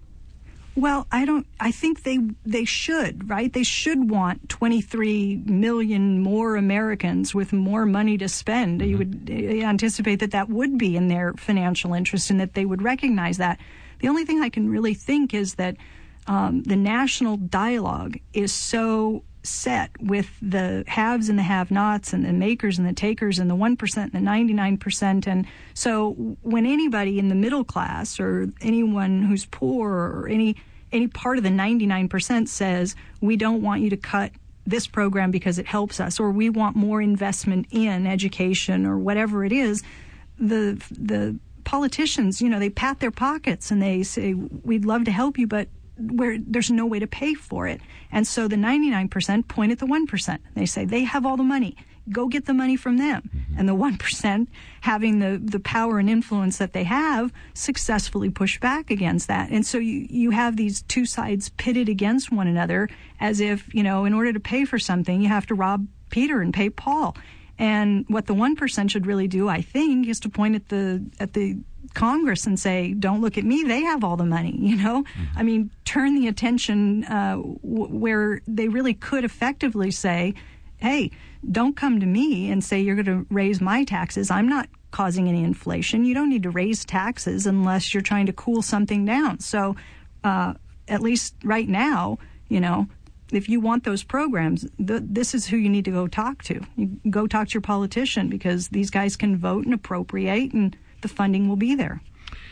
Well, I don't. I think they they should, right? They should want twenty-three million more Americans with more money to spend. Mm-hmm. You would anticipate that that would be in their financial interest and that they would recognize that. The only thing I can really think is that um, the national dialogue is so set with the haves and the have-nots and the makers and the takers and the one percent and the ninety-nine percent. And so when anybody in the middle class or anyone who's poor or any any part of the ninety-nine percent says, we don't want you to cut this program because it helps us, or we want more investment in education or whatever it is, the the politicians, you know, they pat their pockets and they say, we'd love to help you, but where there's no way to pay for it. And so the ninety-nine percent point at the one percent. They say they have all the money. Go get the money from them. Mm-hmm. And the one percent, having the, the power and influence that they have, successfully push back against that. And so you, you have these two sides pitted against one another as if, you know, in order to pay for something, you have to rob Peter and pay Paul. And what the one percent should really do, I think, is to point at the at the Congress and say, don't look at me, they have all the money, you know? Mm-hmm. I mean, turn the attention uh, w- where they really could effectively say, hey, don't come to me and say you're going to raise my taxes. I'm not causing any inflation. You don't need to raise taxes unless you're trying to cool something down. So uh, at least right now, you know, if you want those programs, th- this is who you need to go talk to. You go talk to your politician, because these guys can vote and appropriate, and the funding will be there.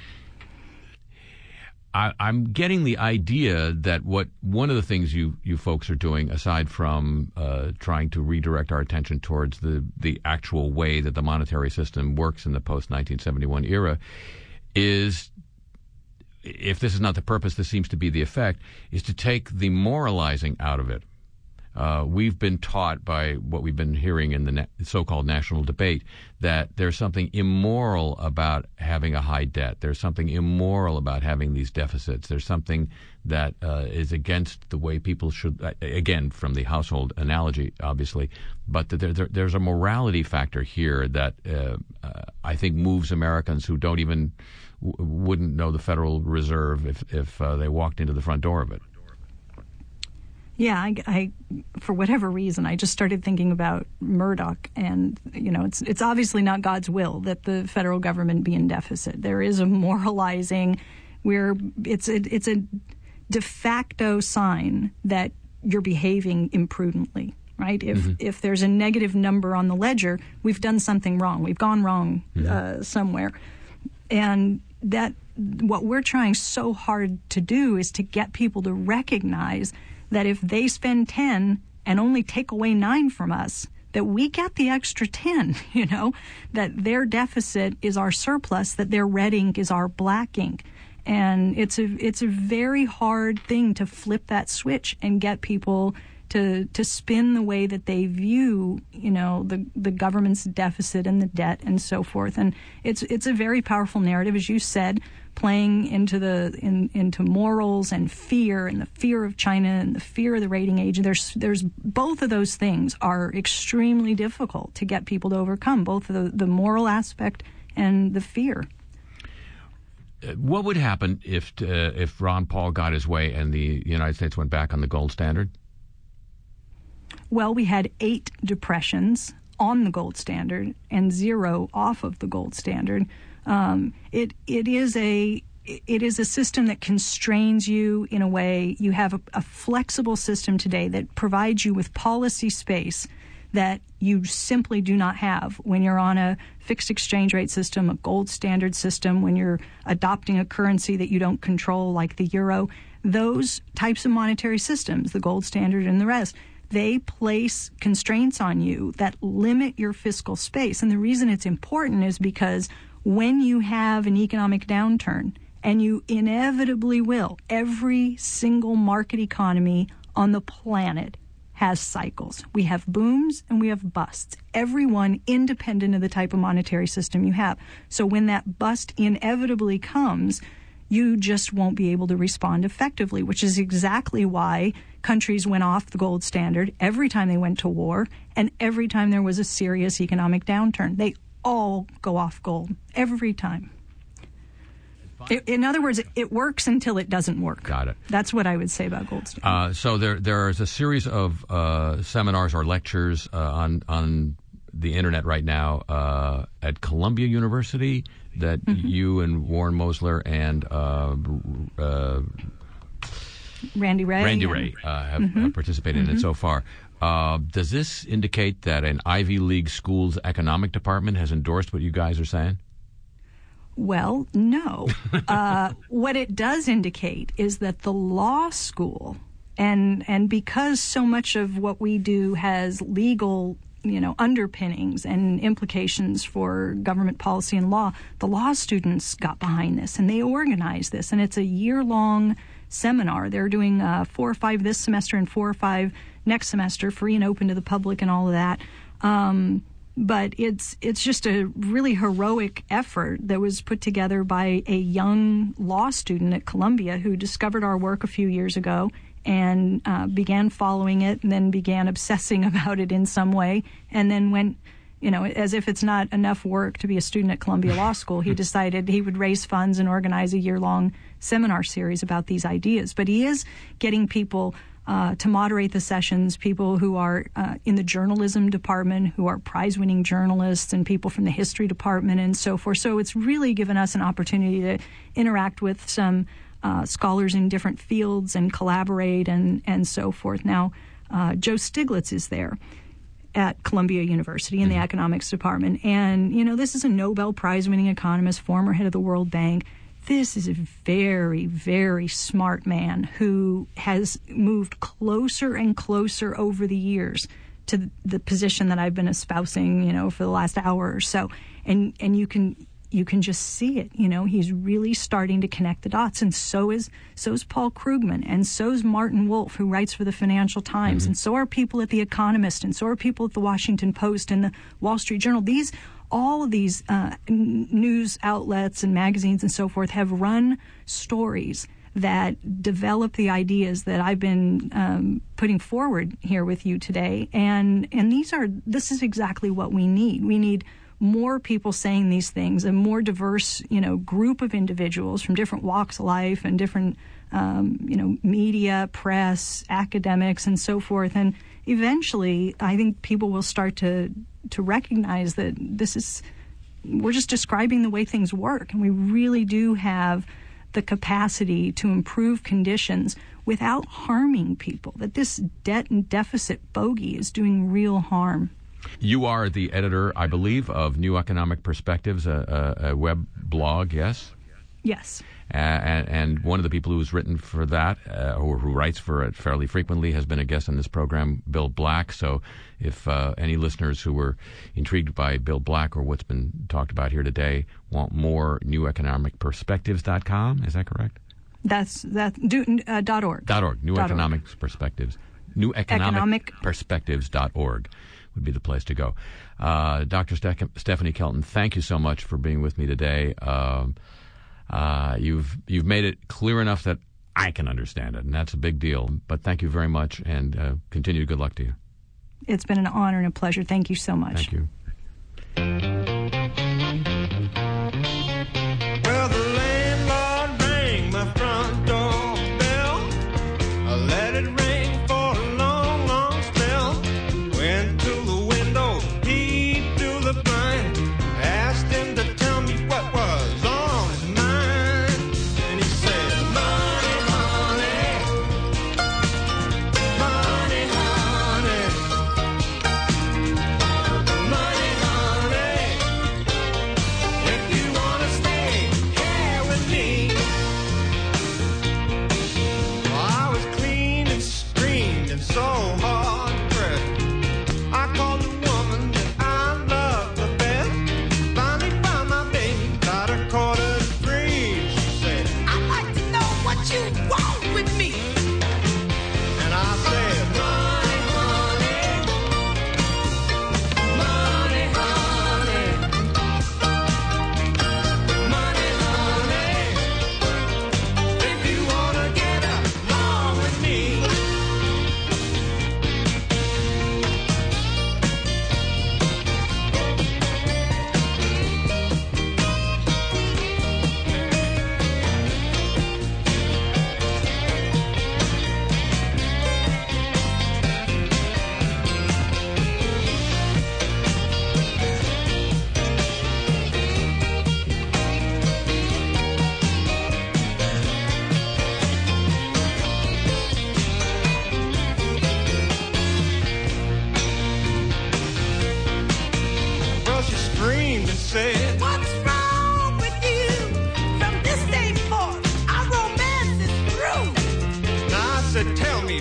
I, I'm getting the idea that what one of the things you, you folks are doing, aside from uh, trying to redirect our attention towards the, the actual way that the monetary system works in the post nineteen seventy-one era, is, if this is not the purpose, this seems to be the effect, is to take the moralizing out of it. Uh, we've been taught by what we've been hearing in the na- so-called national debate that there's something immoral about having a high debt. There's something immoral about having these deficits. There's something that uh, is against the way people should, uh, again, from the household analogy, obviously, but that there, there, there's a morality factor here that uh, uh, I think moves Americans who don't even w- wouldn't know the Federal Reserve if, if uh, they walked into the front door of it. Yeah, I, I, for whatever reason, I just started thinking about Murdoch, and you know, it's it's obviously not God's will that the federal government be in deficit. There is a moralizing, where it's a, it's a de facto sign that you're behaving imprudently, right? If mm-hmm. if there's a negative number on the ledger, we've done something wrong. We've gone wrong mm-hmm. uh, somewhere, and that what we're trying so hard to do is to get people to recognize that if they spend ten and only take away nine from us, that we get the extra ten, you know, that their deficit is our surplus, that their red ink is our black ink. And it's a it's a very hard thing to flip that switch and get people to to spin the way that they view, you know, the the government's deficit and the debt and so forth. And it's it's a very powerful narrative, as you said, playing into the in, into morals and fear, and the fear of China and the fear of the rating agency. There's there's both of those things are extremely difficult to get people to overcome, both the the moral aspect and the fear. What would happen if uh, if Ron Paul got his way and the United States went back on the gold standard? Well, we had eight depressions on the gold standard and zero off of the gold standard. Um, it it is a it is a system that constrains you in a way. You have a, a flexible system today that provides you with policy space that you simply do not have when you're on a fixed exchange rate system, a gold standard system, when you're adopting a currency that you don't control like the euro. Those types of monetary systems, the gold standard and the rest, they place constraints on you that limit your fiscal space. And the reason it's important is because when you have an economic downturn And you inevitably will. Every single market economy on the planet has cycles. We have booms and we have busts, every one independent of the type of monetary system you have. So when that bust inevitably comes, you just won't be able to respond effectively, which is exactly why countries went off the gold standard every time they went to war and every time there was a serious economic downturn. They all go off gold, every time. It, in other words, it, it works until it doesn't work. Got it. That's what I would say about gold standard. Uh, so there, there is a series of uh, seminars or lectures uh, on on the internet right now uh, at Columbia University that mm-hmm. you and Warren Mosler and uh, uh, Randy Ray, Randy and, Ray uh, have, mm-hmm. have participated mm-hmm. in it so far. Uh, does this indicate that an Ivy League school's economic department has endorsed what you guys are saying? Well, no. uh, what it does indicate is that the law school, and and because so much of what we do has legal, you know, underpinnings and implications for government policy and law, the law students got behind this and they organized this, and it's a year-long seminar. They're doing uh, four or five this semester and four or five next semester, free and open to the public and all of that. Um, But it's it's just a really heroic effort that was put together by a young law student at Columbia who discovered our work a few years ago and uh, began following it and then began obsessing about it in some way, and then went, you know, as if it's not enough work to be a student at Columbia Law School, he decided he would raise funds and organize a year-long seminar series about these ideas. But he is getting people Uh, to moderate the sessions, people who are uh, in the journalism department, who are prize-winning journalists, and people from the history department and so forth. So it's really given us an opportunity to interact with some uh, scholars in different fields and collaborate and, and so forth. Now, uh, Joe Stiglitz is there at Columbia University in the economics department. And, you know, this is a Nobel Prize-winning economist, former head of the World Bank. This is a very, very smart man who has moved closer and closer over the years to the position that I've been espousing, you know, for the last hour or so. And and you can you can just see it. You know, he's really starting to connect the dots. And so is so is Paul Krugman, and so is Martin Wolf, who writes for the Financial Times, mm-hmm. and so are people at The Economist, and so are people at the Washington Post and the Wall Street Journal. These all of these uh, n- news outlets and magazines and so forth have run stories that develop the ideas that I've been um, putting forward here with you today. And and these are this is exactly what we need. We need more people saying these things, a more diverse, you know, group of individuals from different walks of life and different, um, you know, media, press, academics, and so forth. And eventually, I think people will start to to recognize that this is, we're just describing the way things work, and we really do have the capacity to improve conditions without harming people, that this debt and deficit bogey is doing real harm. You are the editor, I believe, of New Economic Perspectives, a, a, a web blog, yes? Yes. Uh, and, and one of the people who's written for that, uh, or who writes for it fairly frequently, has been a guest on this program, Bill Black. So if uh, any listeners who were intrigued by Bill Black or what's been talked about here today want more, new economic perspectives dot com, is that correct? That's that. Do, uh, dot org. Dot org. New dot Economic org. Perspectives. New Economic Perspectives dot org would be the place to go. Uh, Doctor Ste- Stephanie Kelton, thank you so much for being with me today. Um, uh, you've you've made it clear enough that I can understand it, and that's a big deal. But thank you very much, and uh, continued good luck to you. It's been an honor and a pleasure. Thank you so much. Thank you. Well, the landlord rang my front door bell. I let it ring for a long, long spell. Went to the window, heaved to the blind, asked him to tell me what was on his mind. And he said, money, honey, money, honey, money, honey.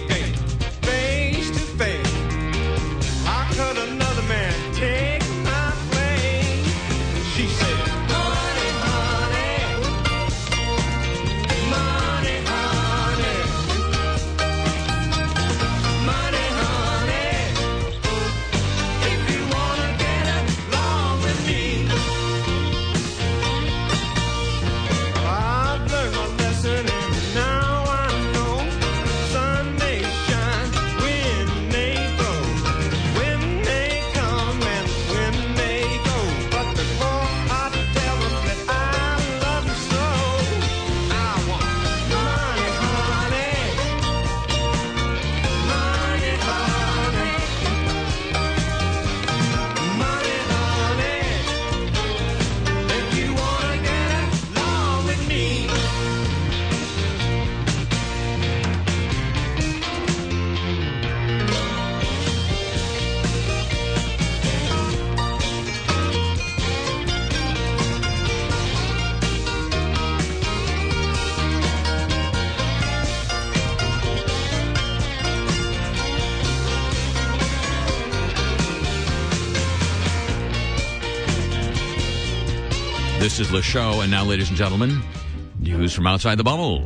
came face to face. How could another man take my place? She said, honey, honey, money, honey, money, honey, if you wanna get along with me. I've learned my lesson and now I know sun may shine, wind may blow, wind may come and wind may go. But before I tell them that I love you so, I want money, honey, money, honey, money, honey, if you wanna get along with me. This is Le Show, and now, ladies and gentlemen, news from outside the bubble.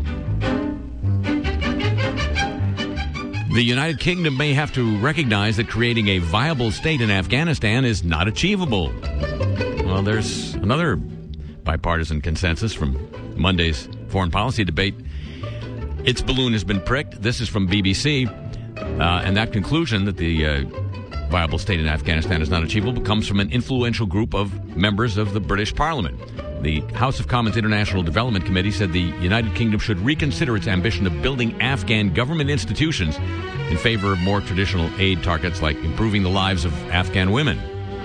The United Kingdom may have to recognize that creating a viable state in Afghanistan is not achievable. Well, there's another bipartisan consensus from Monday's foreign policy debate. Its balloon has been pricked. This is from B B C. Uh, and that conclusion that the uh, viable state in Afghanistan is not achievable comes from an influential group of members of the British Parliament. The House of Commons International Development Committee said the United Kingdom should reconsider its ambition of building Afghan government institutions in favor of more traditional aid targets like improving the lives of Afghan women.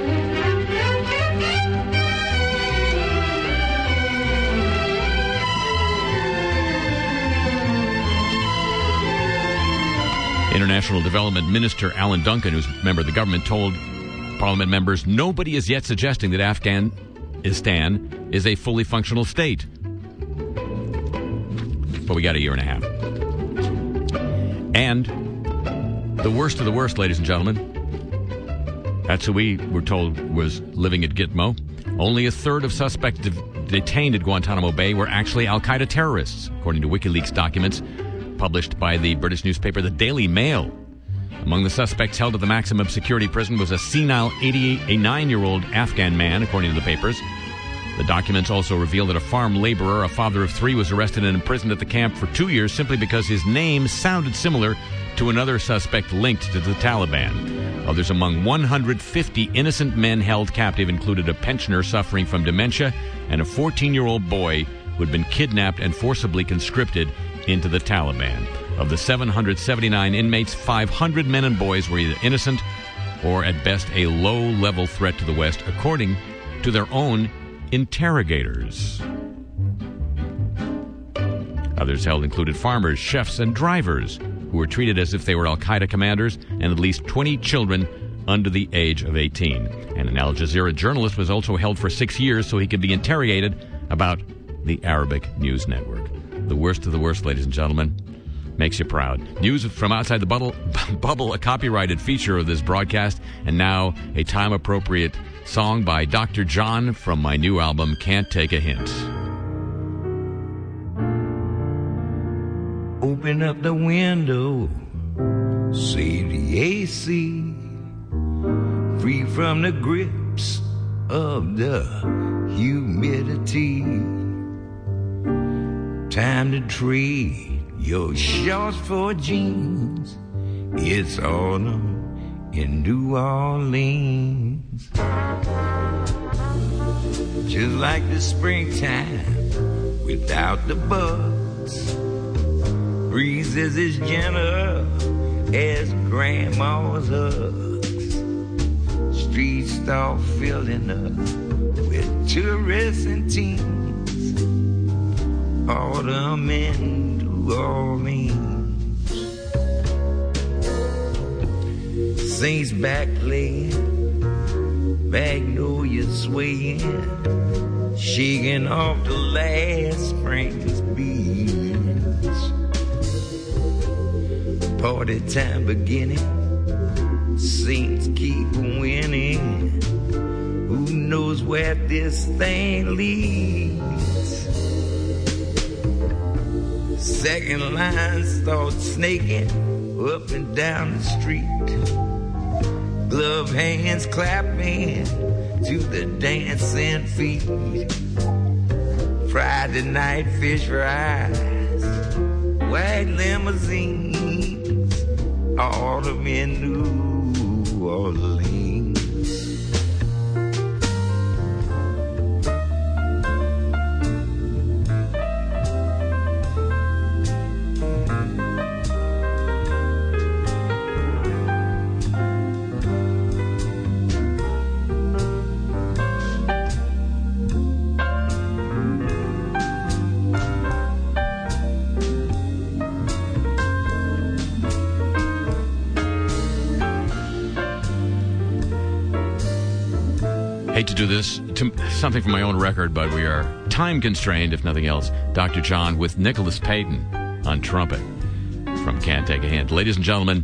International Development Minister Alan Duncan, who's a member of the government, told Parliament members nobody is yet suggesting that Afghanistan is a fully functional state. But we got a year and a half. And the worst of the worst, ladies and gentlemen, that's who we were told was living at Gitmo. Only a third of suspects de- detained at Guantanamo Bay were actually Al-Qaeda terrorists, according to WikiLeaks documents published by the British newspaper The Daily Mail. Among the suspects held at the maximum security prison was a senile eighty-nine-year-old Afghan man, according to the papers. The documents also reveal that a farm laborer, a father of three, was arrested and imprisoned at the camp for two years simply because his name sounded similar to another suspect linked to the Taliban. Others among one hundred fifty innocent men held captive included a pensioner suffering from dementia and a fourteen-year-old boy who had been kidnapped and forcibly conscripted into the Taliban. Of the seven hundred seventy-nine inmates, five hundred men and boys were either innocent or at best a low-level threat to the West, according to their own interrogators. Others held included farmers, chefs, and drivers who were treated as if they were Al-Qaeda commanders, and at least twenty children under the age of eighteen. And an Al Jazeera journalist was also held for six years so he could be interrogated about the Arabic news network. The worst of the worst, ladies and gentlemen. Makes you proud. News from outside the bubble, bubble, a copyrighted feature of this broadcast, and now a time-appropriate song by Doctor John from my new album, Can't Take a Hint. Open up the window, save the A C, free from the grips of the humidity. Time to trade your shorts for jeans. It's autumn in New Orleans. Just like the springtime without the bugs. Breeze is as gentle as grandma's hugs. Streets start filling up with tourists and teens. Autumn in New Orleans. Saints back playing, Magnolia swaying, shaking off the last spring's beams. party time beginning. Saints keep winning. Who knows where this thing leads? Second line starts snaking up and down the street. Glove hands clapping to the dancing feet. Friday night fish fries, white limousines, all of them in New Orleans. Hate to do this, to something from my own record, but we are time constrained, if nothing else. Doctor John with Nicholas Payton on trumpet from Can't Take a Hint. Ladies and gentlemen,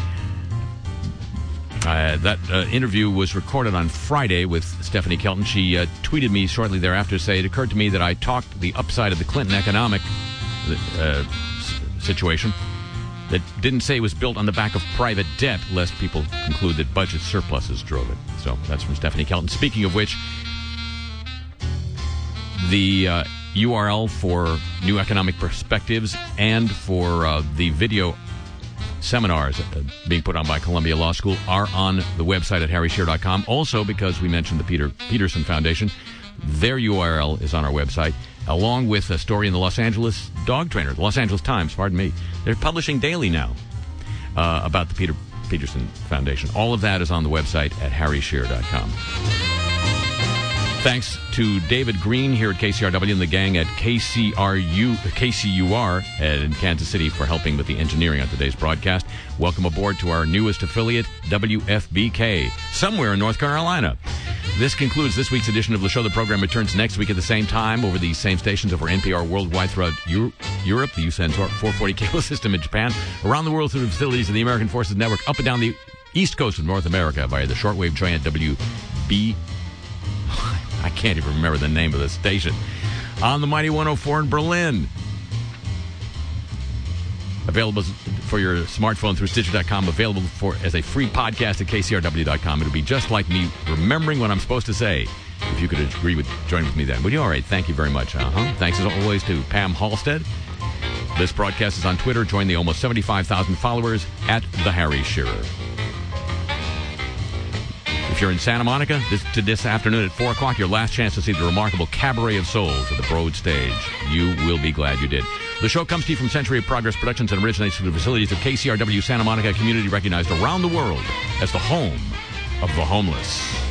uh, that uh, interview was recorded on Friday with Stephanie Kelton. She uh, tweeted me shortly thereafter to say, it occurred to me that I talked the upside of the Clinton economic uh, situation that didn't say it was built on the back of private debt, lest people conclude that budget surpluses drove it. So that's from Stephanie Kelton. Speaking of which, the uh, U R L for New Economic Perspectives and for uh, the video seminars uh, being put on by Columbia Law School are on the website at harry shearer dot com. Also, because we mentioned the Peter Peterson Foundation, their U R L is on our website, along with a story in the Los Angeles Dog Trainer, the Los Angeles Times, pardon me. They're publishing daily now uh, about the Peter Peterson Foundation. All of that is on the website at harry shearer dot com. Thanks to David Green here at K C R W and the gang at K C R U, K C U R in Kansas City for helping with the engineering on today's broadcast. Welcome aboard to our newest affiliate, W F B K, somewhere in North Carolina. This concludes this week's edition of the show. The program returns next week at the same time over these same stations over N P R worldwide throughout Euro- Europe, the U S A N four forty cable system in Japan, around the world through the facilities of the American Forces Network, up and down the east coast of North America via the shortwave giant W B. I can't even remember the name of the station. On the Mighty one oh four in Berlin. Available for your smartphone through Stitcher dot com. Available for as a free podcast at K C R W dot com. It'll be just like me remembering what I'm supposed to say. If you could agree with, join with me then. Would you? All right. Thank you very much. Uh-huh. Thanks as always to Pam Halstead. This broadcast is on Twitter. Join the almost seventy-five thousand followers at The Harry Shearer. If you're in Santa Monica, this, to this afternoon at four o'clock, your last chance to see the remarkable Cabaret of Souls at the Broad Stage. You will be glad you did. The show comes to you from Century of Progress Productions and originates from the facilities of K C R W Santa Monica, a community recognized around the world as the home of the homeless.